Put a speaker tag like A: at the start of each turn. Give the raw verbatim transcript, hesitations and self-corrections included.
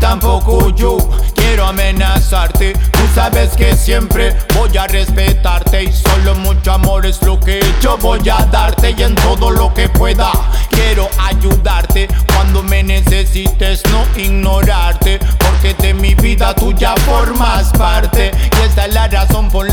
A: tampoco yo quiero amenazarte. Tú sabes que siempre voy a respetarte y solo mucho amor es lo que yo voy a darte. Y en todo lo que pueda quiero ayudarte. Cuando me necesites no ignorarte, porque de mi vida tú ya formas parte. Y esta es la razón por la